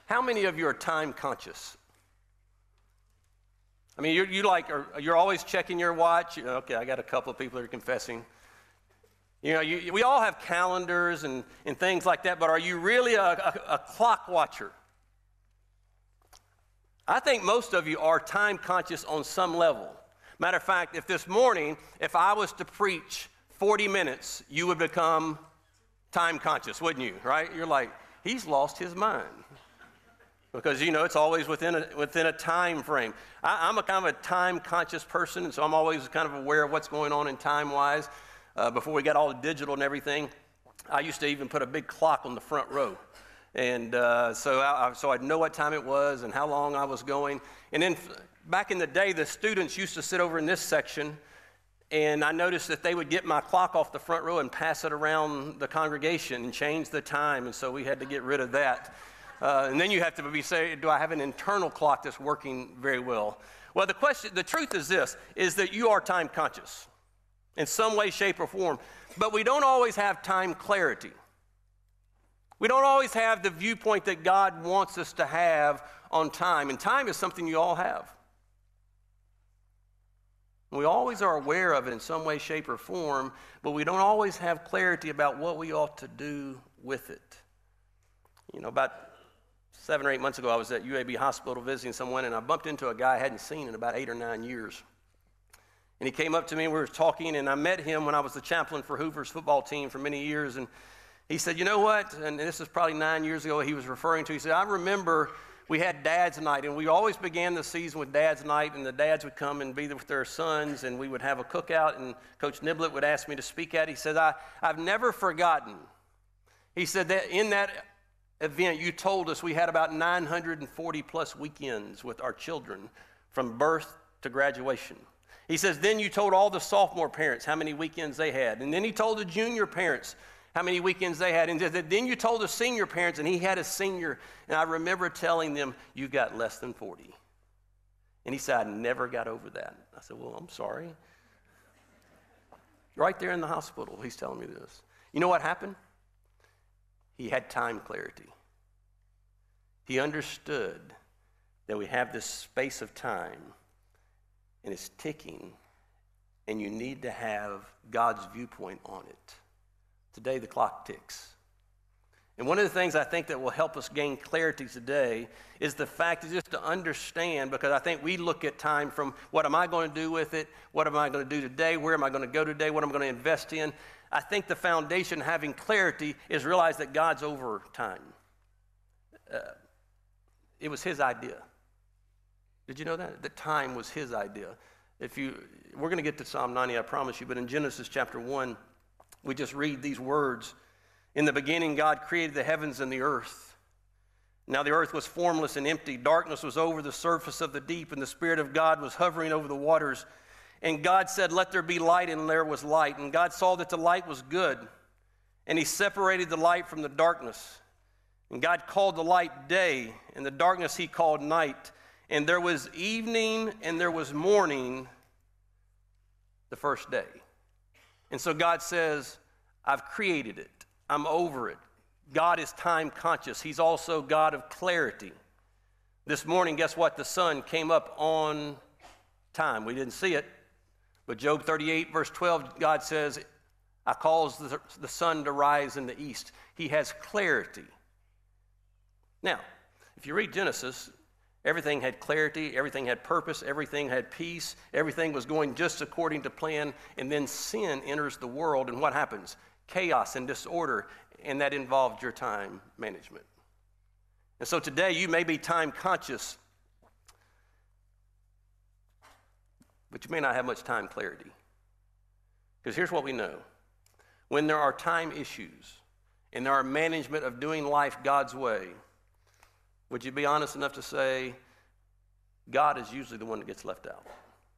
How many of you are time conscious? I mean, you're always checking your watch. Okay, I got a couple of people that are confessing. We all have calendars and things like that, but are you really a clock watcher? I think most of you are time conscious on some level. Matter of fact, if this morning, if I was to preach 40 minutes, you would become time conscious, wouldn't you, right? You're like, he's lost his mind. Because, it's always within a time frame. I'm a kind of a time-conscious person, and so I'm always kind of aware of what's going on in time-wise. Before we got all the digital and everything, I used to even put a big clock on the front row. And so I'd know what time it was and how long I was going. And then back in the day, the students used to sit over in this section, and I noticed that they would get my clock off the front row and pass it around the congregation and change the time, and so we had to get rid of that. And then you have to say, do I have an internal clock that's working very well? Well, the truth is this, is that you are time conscious in some way, shape, or form, but we don't always have time clarity. We don't always have the viewpoint that God wants us to have on time, and time is something you all have. We always are aware of it in some way, shape, or form, but we don't always have clarity about what we ought to do with it. About 7 or 8 months ago, I was at UAB Hospital visiting someone, and I bumped into a guy I hadn't seen in about 8 or 9 years. And he came up to me, and we were talking, and I met him when I was the chaplain for Hoover's football team for many years, and he said, you know what, and this is probably 9 years ago he was referring to, he said, I remember we had Dad's Night, and we always began the season with Dad's Night, and the dads would come and be there with their sons, and we would have a cookout, and Coach Niblett would ask me to speak at it. He said, I've never forgotten. He said that in that event, you told us we had about 940 plus weekends with our children from birth to graduation. He says, then you told all the sophomore parents how many weekends they had. And then he told the junior parents how many weekends they had. And then you told the senior parents, and he had a senior. And I remember telling them, you got less than 40. And he said, I never got over that. I said, well, I'm sorry. Right there in the hospital, he's telling me this. You know what happened? He had time clarity. He understood that we have this space of time, and it's ticking, and you need to have God's viewpoint on it. Today, the clock ticks. And one of the things I think that will help us gain clarity today is the fact is just to understand, because I think we look at time from what am I going to do with it? What am I going to do today? Where am I going to go today? What am I going to invest in? I think the foundation, having clarity, is realize that God's over time. It was his idea. Did you know that? That time was his idea. We're going to get to Psalm 90, I promise you, but in Genesis chapter 1, we just read these words. In the beginning, God created the heavens and the earth. Now the earth was formless and empty. Darkness was over the surface of the deep, and the Spirit of God was hovering over the waters. And God said, let there be light, and there was light. And God saw that the light was good, and he separated the light from the darkness. And God called the light day, and the darkness he called night. And there was evening, and there was morning the first day. And so God says, I've created it. I'm over it. God is time conscious. He's also God of clarity. This morning, guess what? The sun came up on time. We didn't see it. But Job 38, verse 12, God says, I cause the sun to rise in the east. He has clarity. Now, if you read Genesis, everything had clarity, everything had purpose, everything had peace, everything was going just according to plan, and then sin enters the world, and what happens? Chaos and disorder, and that involved your time management. And so today you may be time conscious, but you may not have much time clarity. Because here's what we know. When there are time issues and there are management of doing life God's way, would you be honest enough to say, God is usually the one that gets left out?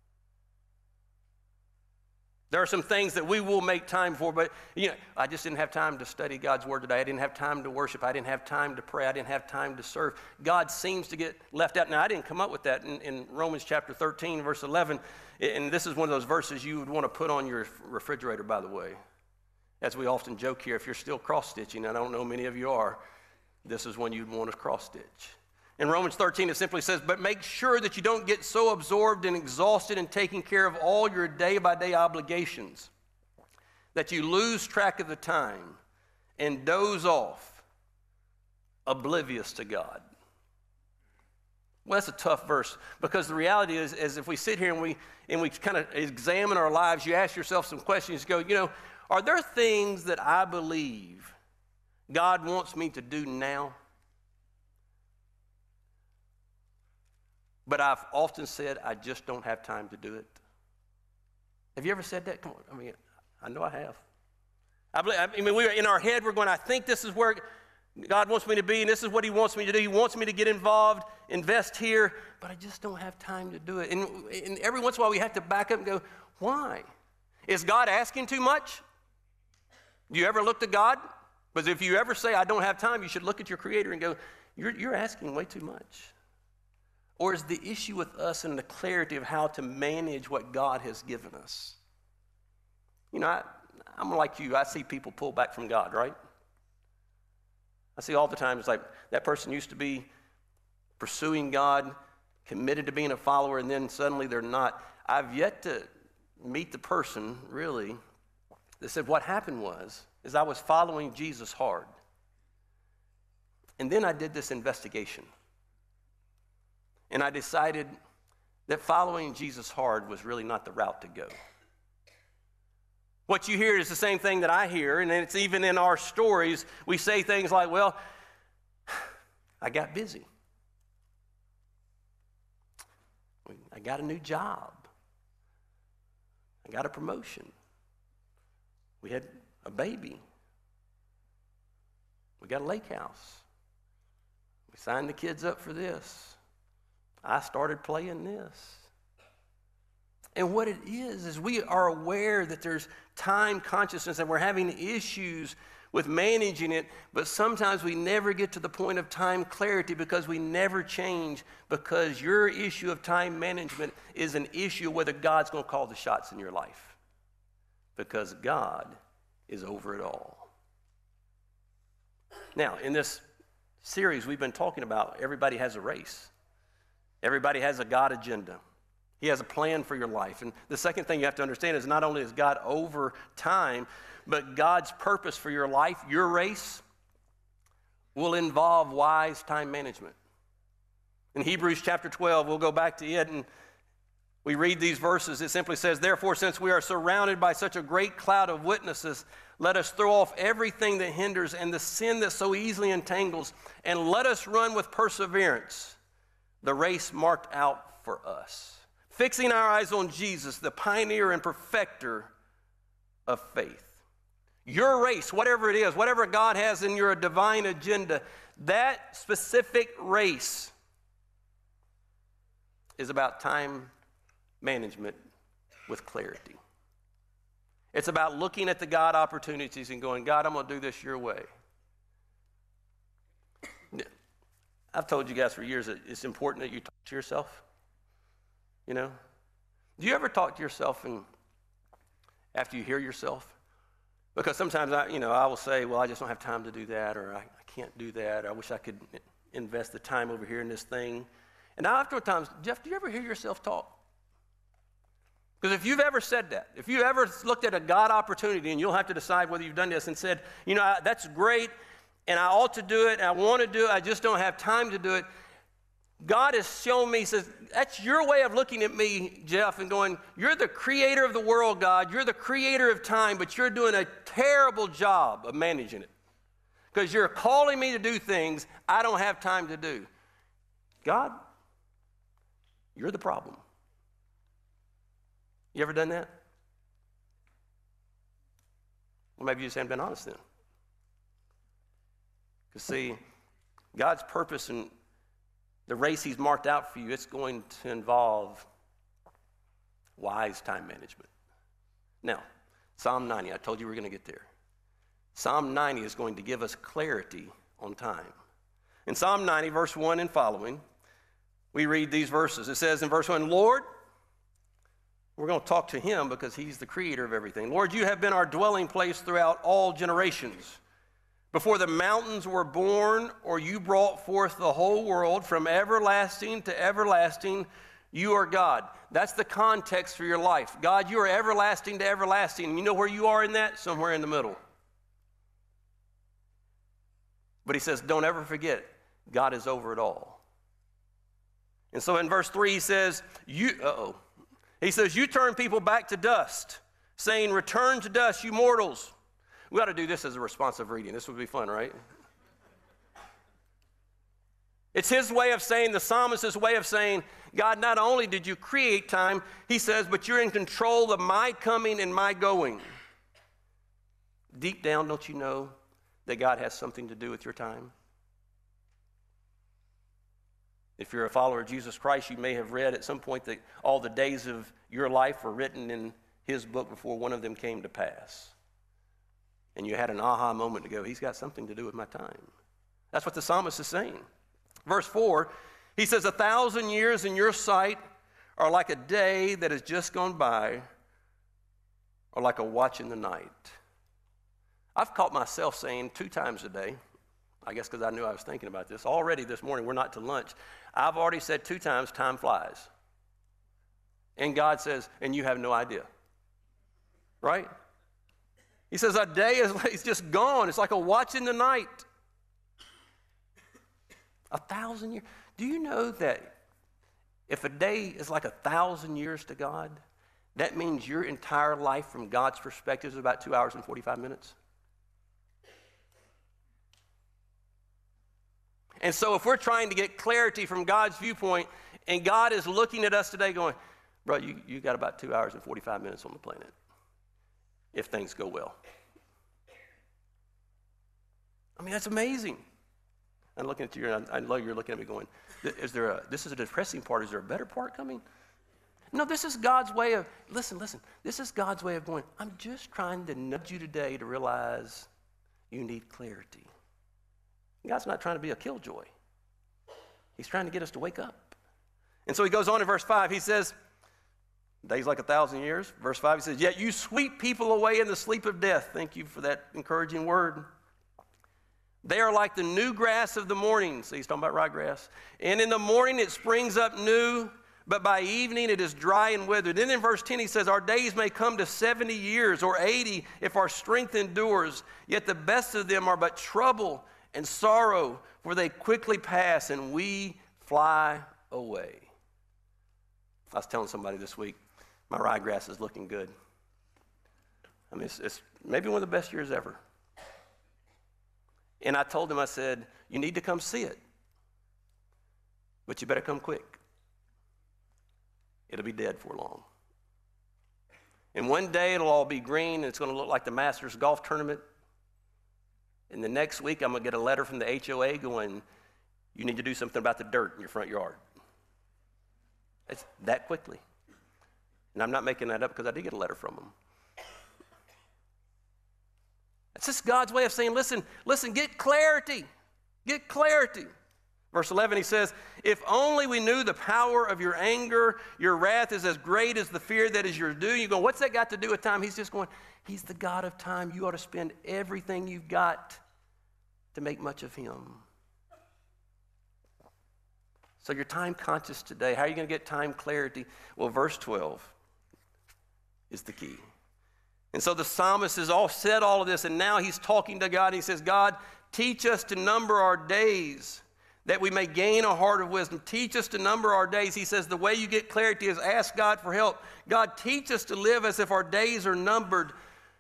There are some things that we will make time for, but I just didn't have time to study God's word today. I didn't have time to worship. I didn't have time to pray. I didn't have time to serve. God seems to get left out. Now, I didn't come up with that in Romans chapter 13, verse 11, and this is one of those verses you would want to put on your refrigerator, by the way. As we often joke here, if you're still cross-stitching, and I don't know many of you are, this is one you'd want to cross-stitch. In Romans 13, it simply says, but make sure that you don't get so absorbed and exhausted in taking care of all your day-by-day obligations that you lose track of the time and doze off, oblivious to God. Well, that's a tough verse, because the reality is if we sit here and we kind of examine our lives, you ask yourself some questions, you go, are there things that I believe God wants me to do now? But I've often said, I just don't have time to do it. Have you ever said that? Come on, I know I have. We were in our head, we're going, I think this is where God wants me to be, and this is what he wants me to do. He wants me to get involved, invest here, but I just don't have time to do it. And every once in a while we have to back up and go, why? Is God asking too much? Do you ever look to God? Because if you ever say, I don't have time, you should look at your Creator and go, you're asking way too much. Or is the issue with us in the clarity of how to manage what God has given us? I'm like you. I see people pull back from God, right? I see all the time, it's like that person used to be pursuing God, committed to being a follower, and then suddenly they're not. I've yet to meet the person, really, that said what happened is I was following Jesus hard. And then I did this investigation. And I decided that following Jesus hard was really not the route to go. What you hear is the same thing that I hear, and it's even in our stories. We say things like, well, I got busy. I got a new job. I got a promotion. We had a baby. We got a lake house. We signed the kids up for this. I started playing this. And what it is we are aware that there's time consciousness and we're having issues with managing it, but sometimes we never get to the point of time clarity because we never change, because your issue of time management is an issue of whether God's going to call the shots in your life, because God is over it all. Now, in this series we've been talking about, everybody has a race. Everybody has a God agenda. He has a plan for your life. And the second thing you have to understand is not only is God over time, but God's purpose for your life, your race, will involve wise time management. In Hebrews chapter 12, we'll go back to it and we read these verses. It simply says, therefore, since we are surrounded by such a great cloud of witnesses, let us throw off everything that hinders and the sin that so easily entangles, and let us run with perseverance the race marked out for us, fixing our eyes on Jesus, the pioneer and perfecter of faith. Your race, whatever it is, whatever God has in your divine agenda, that specific race is about time management with clarity. It's about looking at the God opportunities and going, God, I'm going to do this your way. I've told you guys for years that it's important that you talk to yourself. Do you ever talk to yourself and after you hear yourself? Because sometimes I will say, well, I just don't have time to do that, or I can't do that. I wish I could invest the time over here in this thing. And now after times, Jeff, do you ever hear yourself talk? Because if you've ever said that, if you ever looked at a God opportunity, and you'll have to decide whether you've done this, and said, that's great, and I ought to do it, and I want to do it, I just don't have time to do it. God has shown me, says, that's your way of looking at me, Jeff, and going, you're the creator of the world, God. You're the creator of time, but you're doing a terrible job of managing it. Because you're calling me to do things I don't have time to do. God, you're the problem. You ever done that? Well, maybe you just haven't been honest then. Because see, God's purpose and the race he's marked out for you, it's going to involve wise time management. Now, Psalm 90, I told you we're going to get there. Psalm 90 is going to give us clarity on time. In Psalm 90, verse 1 and following, we read these verses. It says in verse 1, Lord, we're going to talk to him because he's the creator of everything. Lord, you have been our dwelling place throughout all generations. before the mountains were born, or you brought forth the whole world, from everlasting to everlasting, you are God. That's the context for your life. God, you are everlasting to everlasting. And you know where you are in that? Somewhere in the middle. But he says, don't ever forget, God is over it all. And so in verse 3, he says, He says, you turn people back to dust, saying, return to dust, you mortals. We ought to do this as a responsive reading. This would be fun, right? It's his way of saying, the psalmist's way of saying, God, not only did you create time, he says, but you're in control of my coming and my going. Deep down, don't you know that God has something to do with your time? If you're a follower of Jesus Christ, you may have read at some point that all the days of your life were written in his book before one of them came to pass. And you had an aha moment to go, he's got something to do with my time. That's what the psalmist is saying. Verse 4, he says, 1,000 years in your sight are like a day that has just gone by, or like a watch in the night. I've caught myself saying 2 times a day, I guess because I knew I was thinking about this. Already this morning, we're not to lunch. I've already said 2 times, time flies. And God says, and you have no idea. Right? He says, a day is just gone. It's like a watch in the night. 1,000 years. Do you know that if a day is like 1,000 years to God, that means your entire life from God's perspective is about 2 hours and 45 minutes? And so if we're trying to get clarity from God's viewpoint, and God is looking at us today going, bro, you got about 2 hours and 45 minutes on the planet, if things go well. I mean, that's amazing. I'm looking at you, and I know you're looking at me going, this is a depressing part. Is there a better part coming? No, this is God's way of, listen, this is God's way of going, I'm just trying to nudge you today to realize you need clarity. God's not trying to be a killjoy. He's trying to get us to wake up. And so he goes on in verse 5, he says, days like 1,000 years. Verse 5, he says, yet you sweep people away in the sleep of death. Thank you for that encouraging word. They are like the new grass of the morning. So he's talking about ryegrass. And in the morning it springs up new, but by evening it is dry and withered. Then in verse 10 he says, our days may come to 70 years or 80 if our strength endures. Yet the best of them are but trouble and sorrow, for they quickly pass and we fly away. I was telling somebody this week, my ryegrass is looking good. I mean, it's maybe one of the best years ever. And I told him, I said, you need to come see it, but you better come quick. It'll be dead for long. And one day it'll all be green, and it's going to look like the Masters golf tournament. And the next week I'm going to get a letter from the HOA going, you need to do something about the dirt in your front yard. It's that quickly. And I'm not making that up because I did get a letter from them. It's just God's way of saying, listen, get clarity. Get clarity. Verse 11, he says, if only we knew the power of your anger, your wrath is as great as the fear that is your due. You go, what's that got to do with time? He's just going, he's the God of time. You ought to spend everything you've got to make much of him. So you're time conscious today. How are you going to get time clarity? Well, verse 12 is the key. And so the psalmist has all said all of this, and now he's talking to God. He says, God, teach us to number our days, that we may gain a heart of wisdom. Teach us to number our days. He says the way you get clarity is ask God for help. God, teach us to live as if our days are numbered,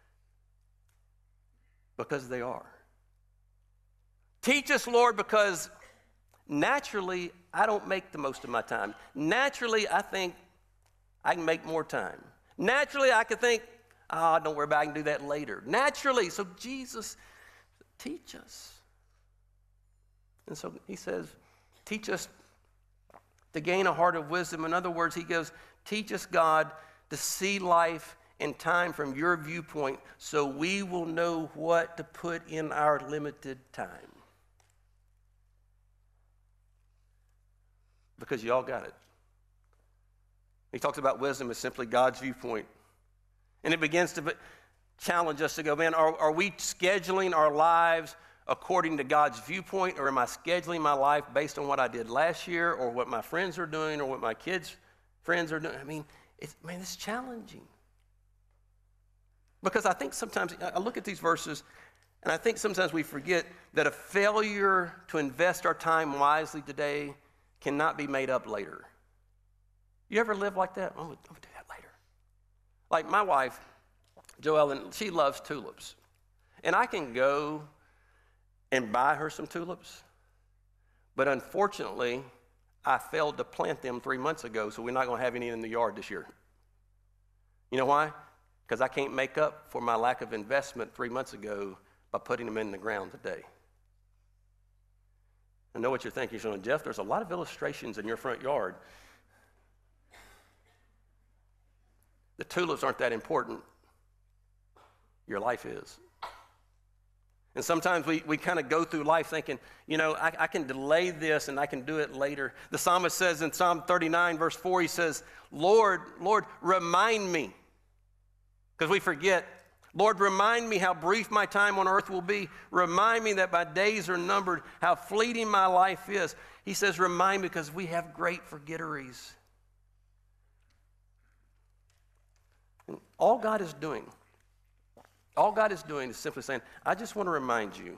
because they are. Teach us, Lord, because naturally I don't make the most of my time. Naturally I think I can make more time. Naturally I could think, don't worry about it, I can do that later. Naturally. So Jesus, teach us. And so he says, teach us to gain a heart of wisdom. In other words, he goes, teach us, God, to see life and time from your viewpoint so we will know what to put in our limited time. Because you all got it. He talks about wisdom as simply God's viewpoint. And it begins to challenge us to go, man, are we scheduling our lives according to God's viewpoint, or am I scheduling my life based on what I did last year or what my friends are doing or what my kids' friends are doing? I mean, it's challenging. Because I think sometimes, I look at these verses, and I think sometimes we forget that a failure to invest our time wisely today cannot be made up later. You ever live like that? I'm going to do that later. Like my wife, Joellen, she loves tulips. And I can go and buy her some tulips. But unfortunately, I failed to plant them 3 months ago, so we're not going to have any in the yard this year. You know why? Because I can't make up for my lack of investment 3 months ago by putting them in the ground today. I know what you're thinking, Sean. Jeff, there's a lot of illustrations in your front yard. The tulips aren't that important. Your life is. And sometimes we kind of go through life thinking, I can delay this and I can do it later. The psalmist says in Psalm 39, verse 4, he says, Lord, remind me. Because we forget, Lord, remind me how brief my time on earth will be. Remind me that my days are numbered, how fleeting my life is. He says, remind me, because we have great forgetteries. And all God is doing is simply saying, I just want to remind you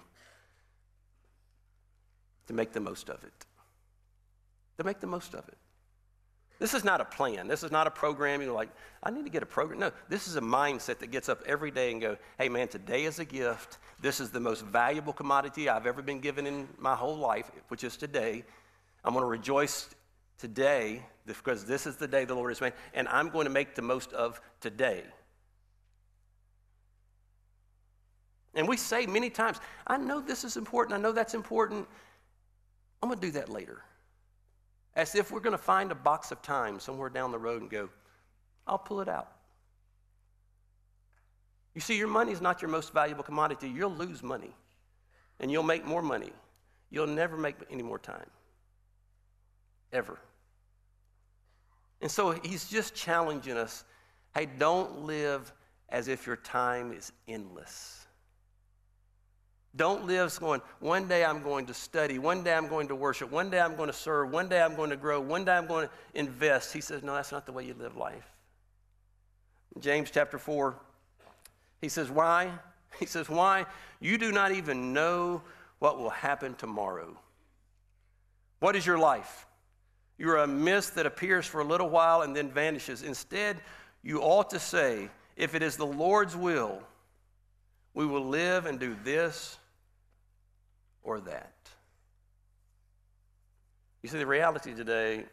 to make the most of it. To make the most of it. This is not a plan. This is not a program. Like, I need to get a program. No, this is a mindset that gets up every day and go, hey, man, today is a gift. This is the most valuable commodity I've ever been given in my whole life, which is today. I'm going to rejoice today because this is the day the Lord has made, and I'm going to make the most of today. And we say many times, I know this is important. I know that's important. I'm going to do that later. As if we're going to find a box of time somewhere down the road and go, I'll pull it out. You see, your money is not your most valuable commodity. You'll lose money, and you'll make more money. You'll never make any more time, ever. And so he's just challenging us, hey, don't live as if your time is endless. Don't live going, one day I'm going to study, one day I'm going to worship, one day I'm going to serve, one day I'm going to grow, one day I'm going to invest. He says, no, that's not the way you live life. In James chapter 4, he says, why? He says, why? You do not even know what will happen tomorrow. What is your life? You're a mist that appears for a little while and then vanishes. Instead, you ought to say, if it is the Lord's will, we will live and do this or that. You see, the reality today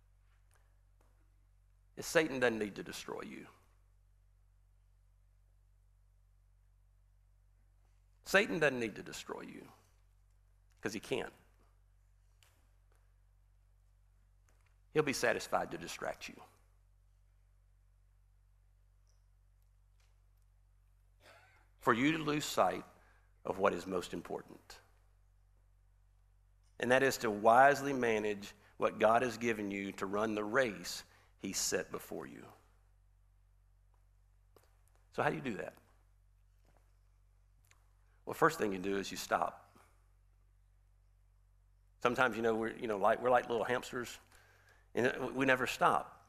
is Satan doesn't need to destroy you. Satan doesn't need to destroy you because he can't. He'll be satisfied to distract you. For you to lose sight of what is most important. And that is to wisely manage what God has given you to run the race He set before you. So how do you do that? Well, first thing you do is you stop. Sometimes, we're like little hamsters, and we never stop.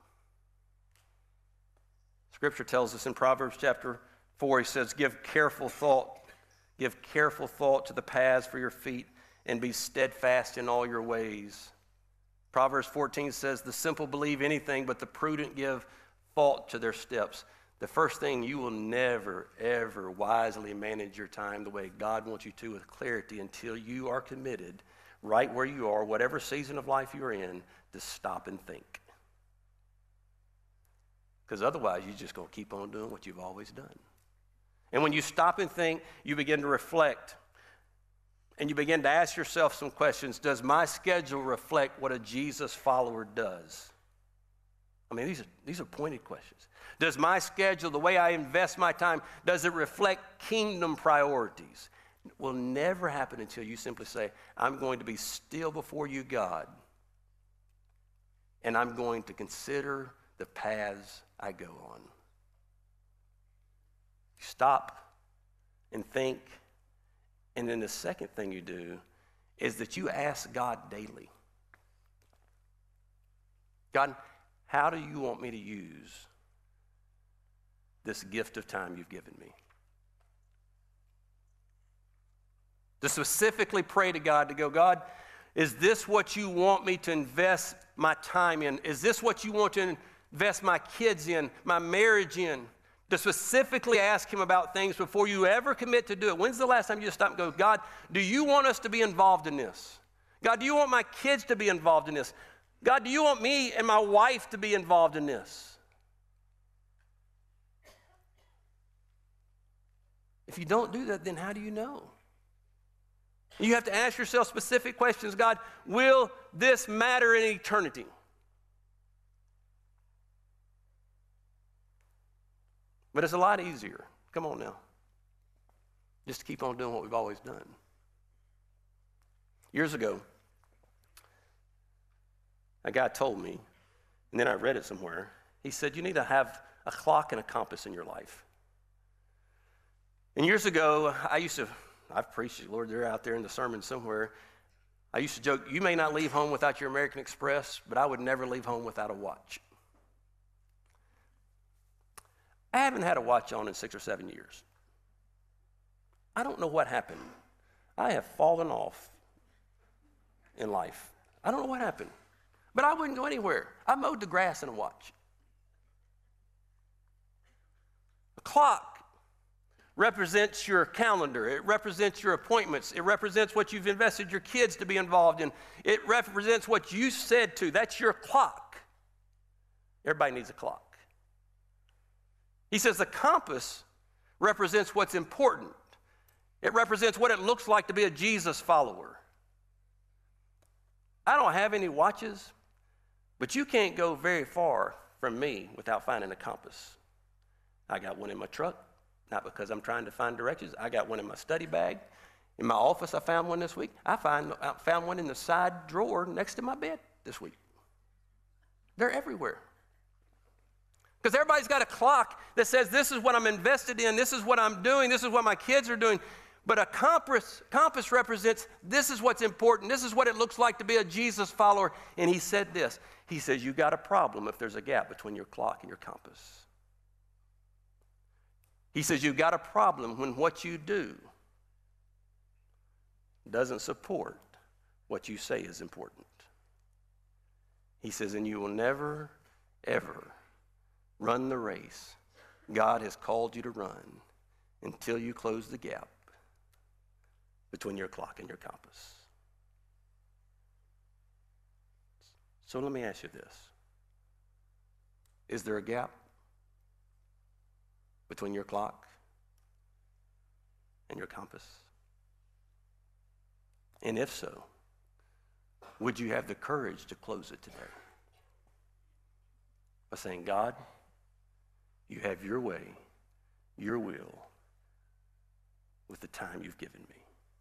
Scripture tells us in Proverbs chapter 4, he says, give careful thought to the paths for your feet, and be steadfast in all your ways. Proverbs 14 says, the simple believe anything, but the prudent give thought to their steps. The first thing, you will never, ever wisely manage your time the way God wants you to with clarity until you are committed, right where you are, whatever season of life you're in, to stop and think. Because otherwise, you're just going to keep on doing what you've always done. And when you stop and think, you begin to reflect. And you begin to ask yourself some questions. Does my schedule reflect what a Jesus follower does? I mean, these are pointed questions. Does my schedule, the way I invest my time, does it reflect kingdom priorities? It will never happen until you simply say, I'm going to be still before you, God, and I'm going to consider the paths I go on. Stop and think And then the second thing you do is that you ask God daily, God, how do you want me to use this gift of time you've given me? To specifically pray to God, to go, God, is this what you want me to invest my time in? Is this what you want to invest my kids in, my marriage in? To specifically ask him about things before you ever commit to do it. When's the last time you just stop and go, God, do you want us to be involved in this? God, do you want my kids to be involved in this? God, do you want me and my wife to be involved in this? If you don't do that, then how do you know? You have to ask yourself specific questions. God, will this matter in eternity? But it's a lot easier. Come on now. Just to keep on doing what we've always done. Years ago, a guy told me, and then I read it somewhere, he said, you need to have a clock and a compass in your life. And years ago, I've preached it, Lord, they're out there in the sermon somewhere. I used to joke, you may not leave home without your American Express, but I would never leave home without a watch. I haven't had a watch on in 6 or 7 years. I don't know what happened. I have fallen off in life. I don't know what happened. But I wouldn't go anywhere. I mowed the grass in a watch. A clock represents your calendar. It represents your appointments. It represents what you've invested your kids to be involved in. It represents what you said to. That's your clock. Everybody needs a clock. He says the compass represents what's important. It represents what it looks like to be a Jesus follower. I don't have any watches, but you can't go very far from me without finding a compass. I got one in my truck, not because I'm trying to find directions. I got one in my study bag. In my office, I found one this week. I found one in the side drawer next to my bed this week. They're everywhere. Because everybody's got a clock that says, this is what I'm invested in, this is what I'm doing, this is what my kids are doing. But a compass represents, this is what's important, this is what it looks like to be a Jesus follower. And he said this, he says, you got a problem if there's a gap between your clock and your compass. He says, you've got a problem when what you do doesn't support what you say is important. He says, and you will never, ever run the race God has called you to run until you close the gap between your clock and your compass. So let me ask you this. Is there a gap between your clock and your compass? And if so, would you have the courage to close it today? By saying, God, you have your way, your will, with the time you've given me.